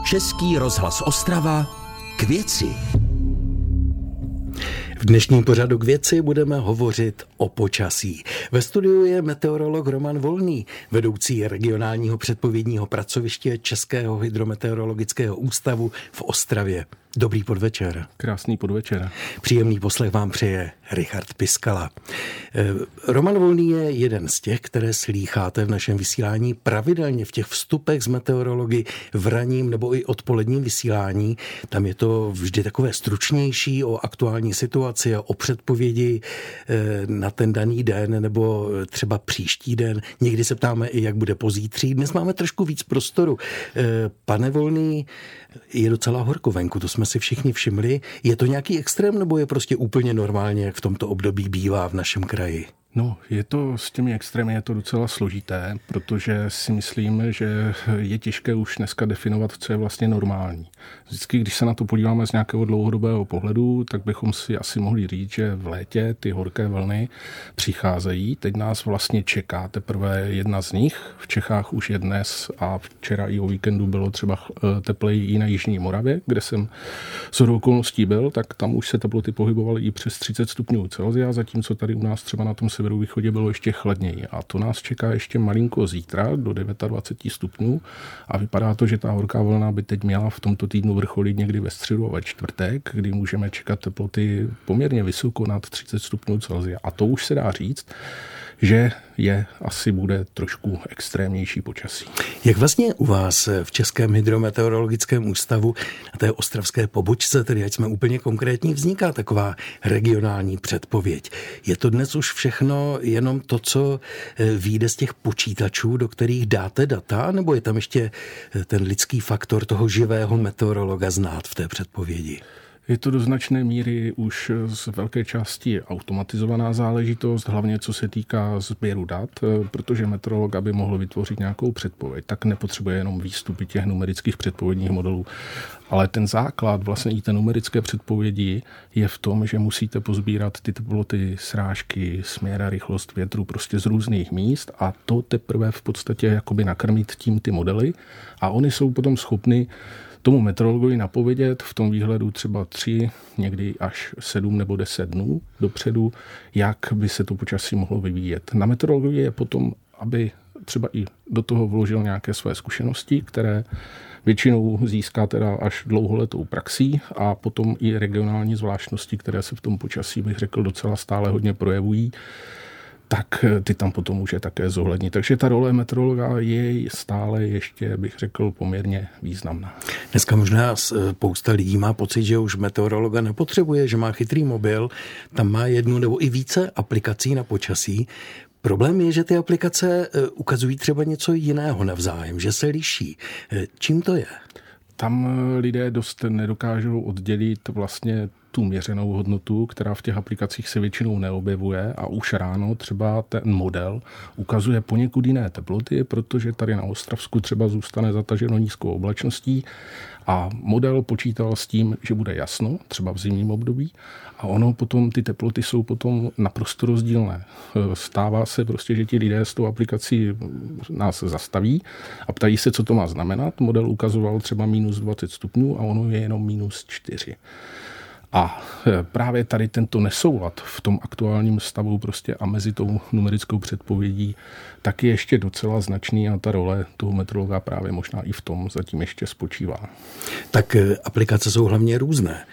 Český rozhlas Ostrava k věci. V dnešním pořadu k věci budeme hovořit o počasí. Ve studiu je meteorolog Roman Volný, vedoucí regionálního předpovědního pracoviště Českého hydrometeorologického ústavu v Ostravě. Dobrý podvečer. Krásný podvečer. Příjemný poslech vám přeje Richard Piskala. Roman Volný je jeden z těch, které slýcháte v našem vysílání pravidelně v těch vstupech z meteorology v ranním nebo i odpoledním vysílání. Tam je to vždy takové stručnější o aktuální situaci a o předpovědi na ten daný den nebo třeba příští den. Někdy se ptáme i, jak bude pozítří. Dnes máme trošku víc prostoru. Pane Volný, je docela horko venku, to jsme si všichni všimli. Je to nějaký extrém, nebo je prostě úplně normálně, jak v tomto období bývá v našem kraji? No, je to s těmi extrémy je to docela složité, protože si myslím, že je těžké už dneska definovat, co je vlastně normální. Vždycky, když se na to podíváme z nějakého dlouhodobého pohledu, tak bychom si asi mohli říct, že v létě ty horké vlny přicházejí. Teď nás vlastně čeká teprve jedna z nich. V Čechách už je dnes a včera i o víkendu bylo třeba tepleji i na Jižní Moravě, kde jsem shodou okolností byl, tak tam už se teploty pohybovaly i přes 30 stupňů Celsia, zatímco tady u nás třeba na tom severovýchodě bylo ještě chladněji. A to nás čeká ještě malinko zítra do 29 stupňů a vypadá to, že ta horká vlna by teď měla v tomto týdnu vrcholit někdy ve středu a ve čtvrtek, kdy můžeme čekat teploty poměrně vysoko nad 30 stupňů Celsia. A to už se dá říct, že asi bude trošku extrémnější počasí. Jak vlastně u vás v Českém hydrometeorologickém ústavu na té ostravské pobočce, tedy ať jsme úplně konkrétní, vzniká taková regionální předpověď? Je to dnes už všechno jenom to, co vyjde z těch počítačů, do kterých dáte data, nebo je tam ještě ten lidský faktor toho živého meteorologa znát v té předpovědi? Je to do značné míry už z velké části automatizovaná záležitost, hlavně co se týká sběru dat, protože meteorolog, aby mohl vytvořit nějakou předpověď, tak nepotřebuje jenom výstupy těch numerických předpovědních modelů. Ale ten základ, vlastně i té numerické předpovědi je v tom, že musíte pozbírat ty teploty, srážky, směr a rychlost větru prostě z různých míst a to teprve v podstatě jakoby nakrmit tím ty modely a oni jsou potom schopni tomu meteorologovi napovědět v tom výhledu třeba 3, někdy až 7 nebo 10 dnů dopředu, jak by se to počasí mohlo vyvíjet. Na meteorologovi je potom, aby třeba i do toho vložil nějaké své zkušenosti, které většinou získá teda až dlouholetou praxí a potom i regionální zvláštnosti, které se v tom počasí, bych řekl, docela stále hodně projevují, tak ty tam potom může také zohlednit. Takže ta role meteorologa je stále ještě, bych řekl, poměrně významná. Dneska možná spousta lidí má pocit, že už meteorologa nepotřebuje, že má chytrý mobil, tam má jednu nebo i více aplikací na počasí. Problém je, že ty aplikace ukazují třeba něco jiného navzájem, že se liší. Čím to je? Tam lidé dost nedokážou oddělit vlastně tu měřenou hodnotu, která v těch aplikacích se většinou neobjevuje a už ráno třeba ten model ukazuje poněkud jiné teploty, protože tady na Ostravsku třeba zůstane zataženo nízkou oblačností a model počítal s tím, že bude jasno, třeba v zimním období a ono potom, ty teploty jsou potom naprosto rozdílné. Stává se prostě, že ti lidé s tou aplikací nás zastaví a ptají se, co to má znamenat. Model ukazoval třeba minus 20 stupňů a ono je jenom minus 4. A právě tady tento nesoulad v tom aktuálním stavu prostě a mezi tou numerickou předpovědí tak je ještě docela značný a ta role toho meteorologa právě možná i v tom zatím ještě spočívá. Tak aplikace jsou hlavně různé.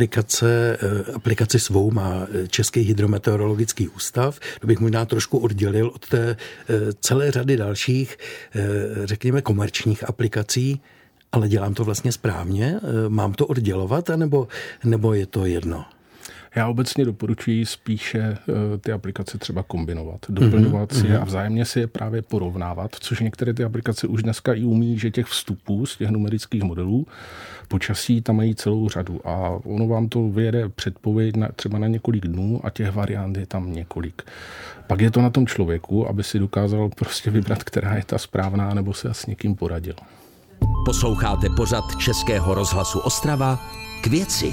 Aplikaci svou má Český hydrometeorologický ústav. To bych možná trošku oddělil od té celé řady dalších, řekněme, komerčních aplikací. Ale dělám to vlastně správně? Mám to oddělovat, nebo je to jedno? Já obecně doporučuji spíše ty aplikace třeba kombinovat, doplňovat si je a vzájemně si je právě porovnávat, což některé ty aplikace už dneska i umí, že těch vstupů z těch numerických modelů počasí tam mají celou řadu a ono vám to vyjede předpověď třeba na několik dnů a těch variant je tam několik. Pak je to na tom člověku, aby si dokázal prostě vybrat, která je ta správná, nebo se s někým poradil. Posloucháte pořad Českého rozhlasu Ostrava k věci.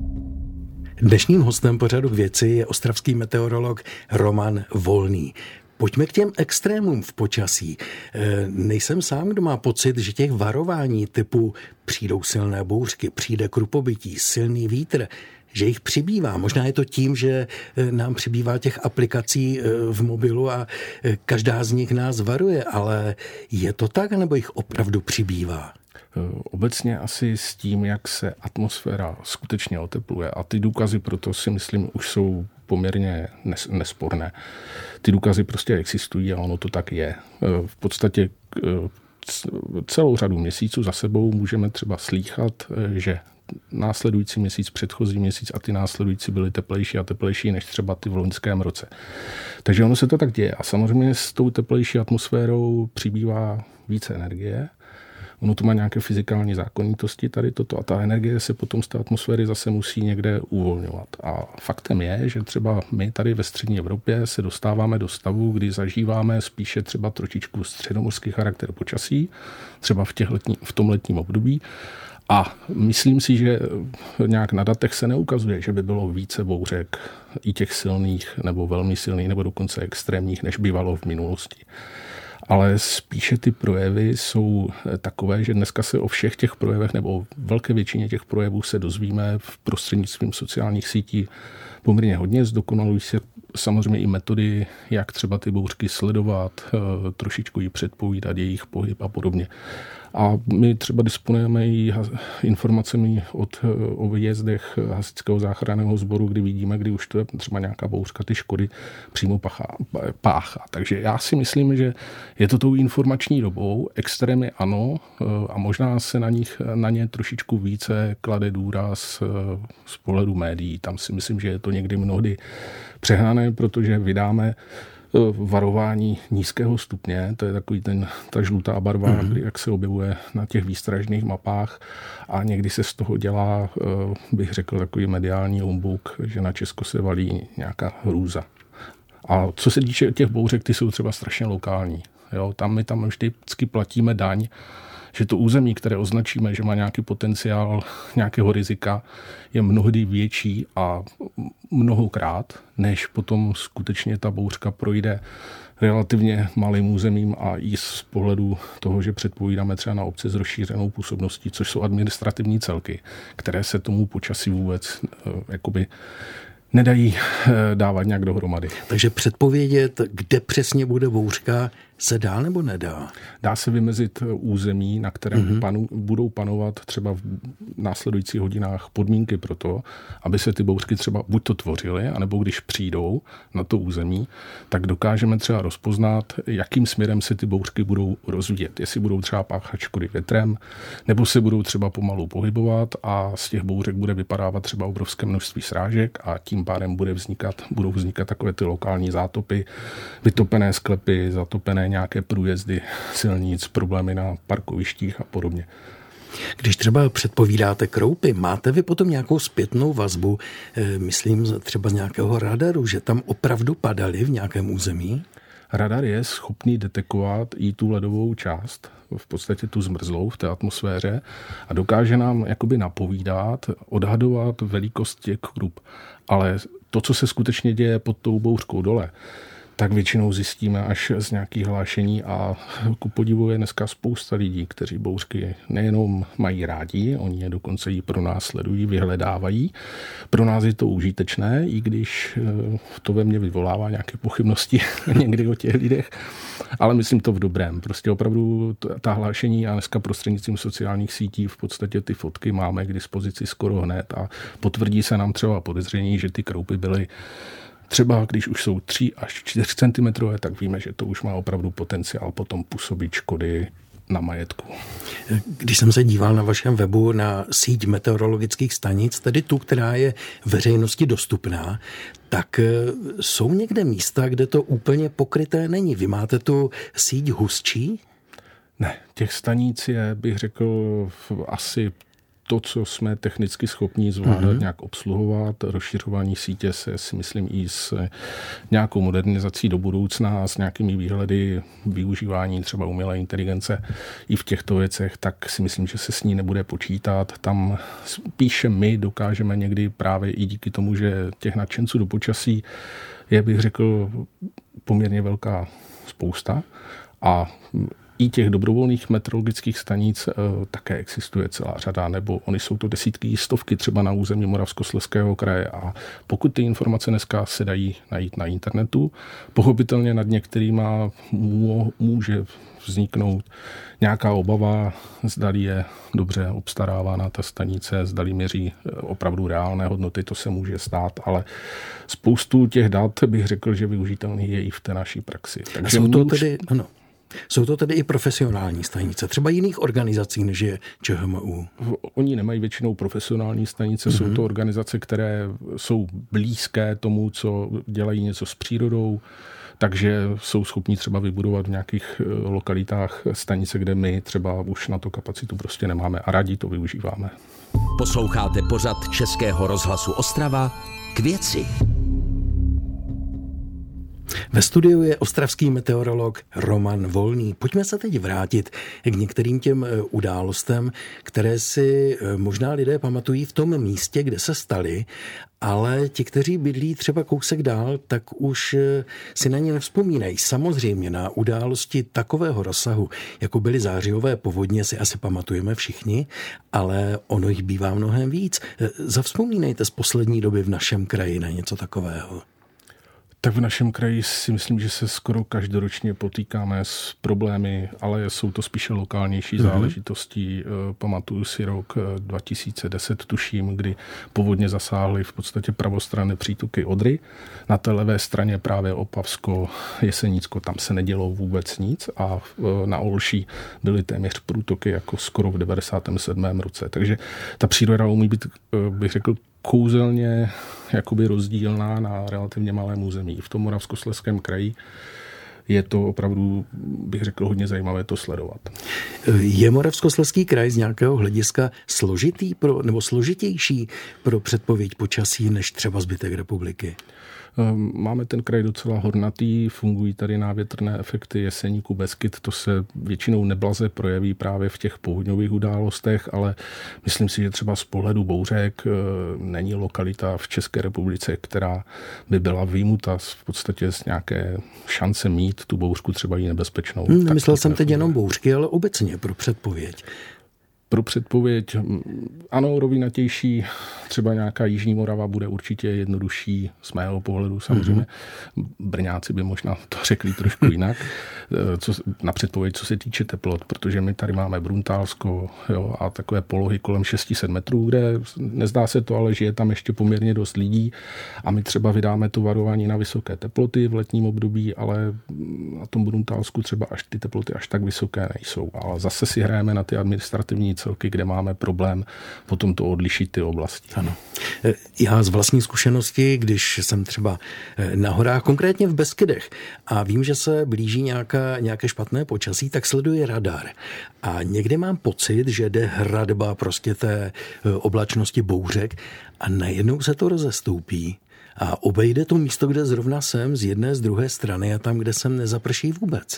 Dnešním hostem pořadu k věci je ostravský meteorolog Roman Volný. Pojďme k těm extrémům v počasí. Nejsem sám, kdo má pocit, že těch varování typu přijdou silné bouřky, přijde krupobytí, silný vítr, že jich přibývá. Možná je to tím, že nám přibývá těch aplikací v mobilu a každá z nich nás varuje, ale je to tak, nebo jich opravdu přibývá? Obecně asi s tím, jak se atmosféra skutečně otepluje a ty důkazy proto si myslím už jsou poměrně nesporné. Ty důkazy prostě existují a ono to tak je. V podstatě celou řadu měsíců za sebou můžeme třeba slýchat, že následující měsíc, předchozí měsíc a ty následující byly teplejší a teplejší než třeba ty v loňském roce. Takže ono se to tak děje a samozřejmě s tou teplejší atmosférou přibývá více energie. Ono to má nějaké fyzikální zákonitosti tady toto a ta energie se potom z té atmosféry zase musí někde uvolňovat. A faktem je, že třeba my tady ve střední Evropě se dostáváme do stavu, kdy zažíváme spíše třeba trošičku středomořský charakter počasí, třeba v tom letním období. A myslím si, že nějak na datech se neukazuje, že by bylo více bouřek i těch silných nebo velmi silných nebo dokonce extrémních, než bývalo v minulosti. Ale spíše ty projevy jsou takové, že dneska se o všech těch projevech nebo o velké většině těch projevů se dozvíme v prostřednictvím sociálních sítí poměrně hodně. Zdokonalují se samozřejmě i metody, jak třeba ty bouřky sledovat, trošičku ji předpovídat, jejich pohyb a podobně. A my třeba disponujeme i informacemi o výjezdech hasičského záchranného sboru, kdy vidíme, kdy už to je třeba nějaká bouřka, ty škody přímo páchá. Takže já si myslím, že je to tou informační dobou, extrémy ano, a možná se na ně trošičku více klade důraz z pohledu médií. Tam si myslím, že je to někdy mnohdy přehnané, protože vydáme varování nízkého stupně, to je takový ta žlutá barva, jak se objevuje na těch výstražných mapách a někdy se z toho dělá, bych řekl, takový mediální humbuk, že na Česko se valí nějaká hrůza. A co se týče těch bouřek, ty jsou třeba strašně lokální. Jo, my tam vždycky platíme daň, že to území, které označíme, že má nějaký potenciál nějakého rizika, je mnohdy větší a mnohokrát, než potom skutečně ta bouřka projde relativně malým územím a i z pohledu toho, že předpovídáme třeba na obce s rozšířenou působností, což jsou administrativní celky, které se tomu počasí vůbec jakoby nedají dávat nějak dohromady. Takže předpovědět, kde přesně bude bouřka, se dá nebo nedá? Dá se vymezit území, na kterém budou panovat třeba v následujících hodinách podmínky pro to, aby se ty bouřky třeba buď to tvořily, anebo když přijdou na to území, tak dokážeme třeba rozpoznat, jakým směrem se ty bouřky budou rozvíjet. Jestli budou třeba páchat škody větrem, nebo se budou třeba pomalu pohybovat a z těch bouřek bude vypadávat třeba obrovské množství srážek a tím pádem budou vznikat takové ty lokální zátopy, vytopené sklepy, zatopené nějaké průjezdy silnic, problémy na parkovištích a podobně. Když třeba předpovídáte kroupy, máte vy potom nějakou zpětnou vazbu, myslím třeba z nějakého radaru, že tam opravdu padaly v nějakém území? Radar je schopný detekovat i tu ledovou část, v podstatě tu zmrzlou v té atmosféře a dokáže nám jakoby napovídat, odhadovat velikost těch krup. Ale to, co se skutečně děje pod tou bouřkou dole, tak většinou zjistíme až z nějakých hlášení a ku podivu je dneska spousta lidí, kteří bouřky nejenom mají rádi, oni je dokonce i pro nás sledují, vyhledávají. Pro nás je to užitečné, i když to ve mně vyvolává nějaké pochybnosti někdy o těch lidech, ale myslím to v dobrém. Prostě opravdu ta hlášení a dneska prostřednictvím sociálních sítí v podstatě ty fotky máme k dispozici skoro hned a potvrdí se nám třeba podezření, že ty kroupy byly třeba když už jsou 3 až 4 cm, tak víme, že to už má opravdu potenciál potom působit škody na majetku. Když jsem se díval na vašem webu na síť meteorologických stanic, tedy tu, která je veřejnosti dostupná, tak jsou někde místa, kde to úplně pokryté není. Vy máte tu síť hustší? Ne, těch stanic je, bych řekl, asi to, co jsme technicky schopni zvládat, nějak obsluhovat. Rozšiřování sítě se, si myslím, i s nějakou modernizací do budoucna a s nějakými výhledy využívání třeba umělé inteligence i v těchto věcech, tak si myslím, že se s ní nebude počítat. Tam spíše my dokážeme někdy právě i díky tomu, že těch nadšenců do počasí je, bych řekl, poměrně velká spousta a i těch dobrovolných meteorologických stanic také existuje celá řada, nebo oni jsou to desítky, stovky třeba na území Moravskoslezského kraje a pokud ty informace dneska se dají najít na internetu, pochopitelně nad některýma může vzniknout nějaká obava, zdali je dobře obstarávána ta stanice, zdali měří opravdu reálné hodnoty, to se může stát, ale spoustu těch dat bych řekl, že využitelný je i v té naší praxi. Takže jsou to tedy i profesionální stanice, třeba jiných organizací, než je ČHMÚ? Oni nemají většinou profesionální stanice, jsou to organizace, které jsou blízké tomu, co dělají něco s přírodou, takže jsou schopni třeba vybudovat v nějakých lokalitách stanice, kde my třeba už na to kapacitu prostě nemáme a rádi to využíváme. Posloucháte pořad Českého rozhlasu Ostrava K věci. Ve studiu je ostravský meteorolog Roman Volný. Pojďme se teď vrátit k některým těm událostem, které si možná lidé pamatují v tom místě, kde se staly, ale ti, kteří bydlí třeba kousek dál, tak už si na ně nevzpomínají. Samozřejmě na události takového rozsahu, jako byly zářijové povodně, si asi pamatujeme všichni, ale ono jich bývá mnohem víc. Zavzpomínejte z poslední doby v našem kraji na něco takového. Tak v našem kraji si myslím, že se skoro každoročně potýkáme s problémy, ale jsou to spíše lokálnější záležitosti. Pamatuju si rok 2010, tuším, kdy povodně zasáhly v podstatě pravostranné přítoky Odry. Na té levé straně právě Opavsko, Jesenicko, tam se nedělo vůbec nic a na Olší byly téměř průtoky jako skoro v 97. roce. Takže ta příroda umí být, bych řekl, kouzelně jakoby rozdílná na relativně malém území. V tom Moravskoslezském kraji je to opravdu, bych řekl, hodně zajímavé to sledovat. Je Moravskoslezský kraj z nějakého hlediska složitý nebo složitější pro předpověď počasí než třeba zbytek republiky? Máme ten kraj docela hornatý, fungují tady návětrné efekty Jeseníku, Beskyd, to se většinou neblaze projeví právě v těch povodňových událostech, ale myslím si, že třeba z pohledu bouřek není lokalita v České republice, která by byla vyjmuta v podstatě z nějaké šance mít tu bouřku třeba i nebezpečnou. Nemyslel jsem teď jenom bouřky, ale obecně pro předpověď. Pro předpověď, ano, rovinatější, třeba nějaká Jižní Morava bude určitě jednodušší z mého pohledu, samozřejmě. Brňáci by možná to řekli trošku jinak, na předpověď, co se týče teplot, protože my tady máme Bruntálsko, jo, a takové polohy kolem 600 metrů, kde nezdá se to, ale žije tam ještě poměrně dost lidí a my třeba vydáme to varování na vysoké teploty v letním období, ale na tom Bruntálsku třeba až ty teploty až tak vysoké nejsou. Ale zase si hrajeme na ty administrativní celky, kde máme problém potom to odlišit ty oblasti. Ano. Já z vlastní zkušenosti, když jsem třeba na horách, konkrétně v Beskydech, a vím, že se blíží nějaké špatné počasí, tak sleduji radar. A někdy mám pocit, že jde hradba prostě té oblačnosti bouřek a najednou se to rozestoupí a obejde to místo, kde zrovna jsem, z jedné, z druhé strany a tam, kde jsem nezaprší vůbec.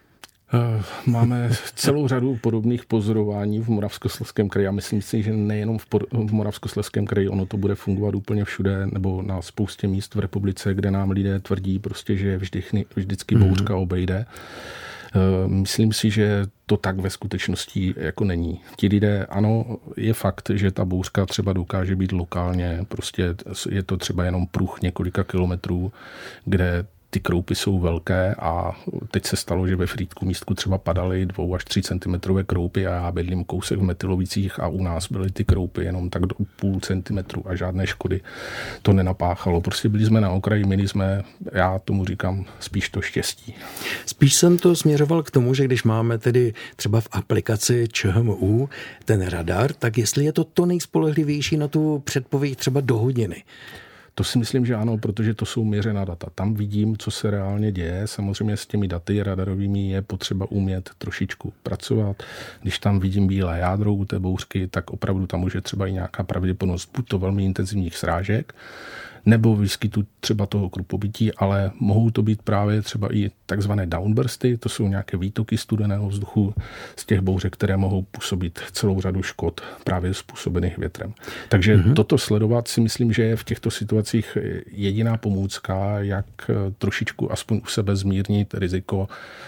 Máme celou řadu podobných pozorování v Moravskoslezském kraji a myslím si, že nejenom v Moravskoslezském kraji, ono to bude fungovat úplně všude nebo na spoustě míst v republice, kde nám lidé tvrdí prostě, že vždycky bouřka obejde. Myslím si, že to tak ve skutečnosti jako není. Ti lidé, ano, je fakt, že ta bouřka třeba dokáže být lokálně, prostě je to třeba jenom pruh několika kilometrů, kde ty kroupy jsou velké a teď se stalo, že ve Frýdku místku třeba padaly 2 až 3 cm kroupy a já bydlím kousek v Metylovicích a u nás byly ty kroupy jenom tak do 0,5 centimetru a žádné škody to nenapáchalo. Prostě byli jsme na okraji, měli jsme, já tomu říkám, spíš to štěstí. Spíš jsem to směřoval k tomu, že když máme tedy třeba v aplikaci ČHMÚ ten radar, tak jestli je to nejspolehlivější na tu předpověď třeba do hodiny. To si myslím, že ano, protože to jsou měřená data. Tam vidím, co se reálně děje. Samozřejmě s těmi daty radarovými je potřeba umět trošičku pracovat. Když tam vidím bílé jádro u té bouřky, tak opravdu tam může třeba i nějaká pravděpodobnost buď to velmi intenzivních srážek, nebo výskytu třeba toho krupobytí, ale mohou to být právě třeba i takzvané downbursty, to jsou nějaké výtoky studeného vzduchu z těch bouřek, které mohou působit celou řadu škod právě způsobených větrem. Takže toto sledovat si myslím, že je v těchto situacích jediná pomůcka, jak trošičku aspoň u sebe zmírnit riziko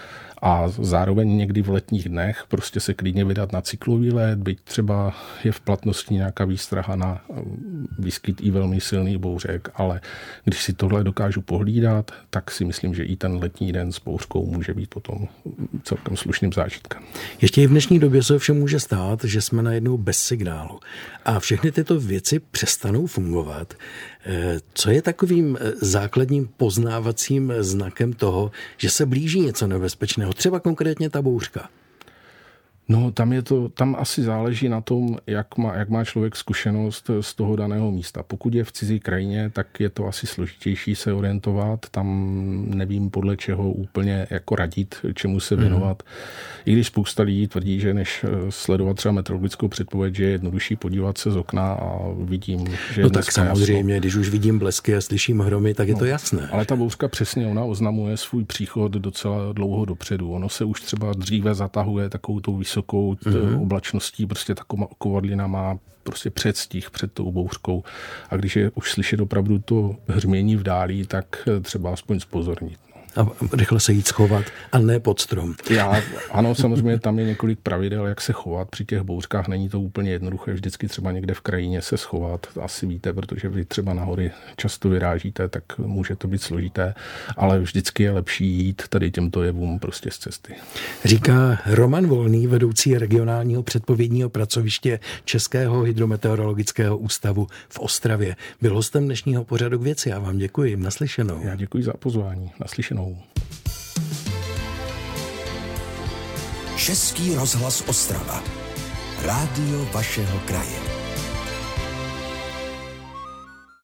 a zároveň někdy v letních dnech prostě se klidně vydat na cyklový let, byť třeba je v platnosti nějaká výstraha na výskyt i velmi silných bouřek, ale když si tohle dokážu pohlídat, tak si myslím, že i ten letní den s bouřkou může být potom celkem slušným zážitkem. Ještě i v dnešní době se všem může stát, že jsme najednou bez signálu a všechny tyto věci přestanou fungovat. Co je takovým základním poznávacím znakem toho, že se blíží něco nebezpečného, třeba konkrétně ta bouřka? No, tam asi záleží na tom, jak má člověk zkušenost z toho daného místa. Pokud je v cizí krajině, tak je to asi složitější se orientovat. Tam nevím podle čeho úplně jako radit, čemu se věnovat. I když spousta lidí tvrdí, že než sledovat třeba meteorologickou předpověď, že je jednodušší podívat se z okna a vidím, že no tak samozřejmě, jasno. Když už vidím blesky a slyším hromy, tak je to jasné. Ale ta bouřka přesně, ona oznamuje svůj příchod docela dlouho dopředu. Ono se už třeba dříve zatahuje takovou tou vysokou oblačností, prostě taková kovadlina má prostě předstih před tou bouřkou. A když je už slyšet opravdu to hřmění v dálí, tak třeba aspoň zpozornit. A rychle se jít schovat a ne pod strom. Ano, samozřejmě tam je několik pravidel, jak se chovat při těch bouřkách. Není to úplně jednoduché, vždycky třeba někde v krajině se schovat. Asi víte, protože vy třeba na hory často vyrážíte, tak může to být složité, ale vždycky je lepší jít tady těmto jevům prostě z cesty. Říká Roman Volný, vedoucí regionálního předpovědního pracoviště Českého hydrometeorologického ústavu v Ostravě. Byl hostem dnešního pořadu K věci. Já vám děkuji. Naslyšenou. Já děkuji za pozvání. Naslyšenou. Český rozhlas Ostrava. Rádio vašeho kraje.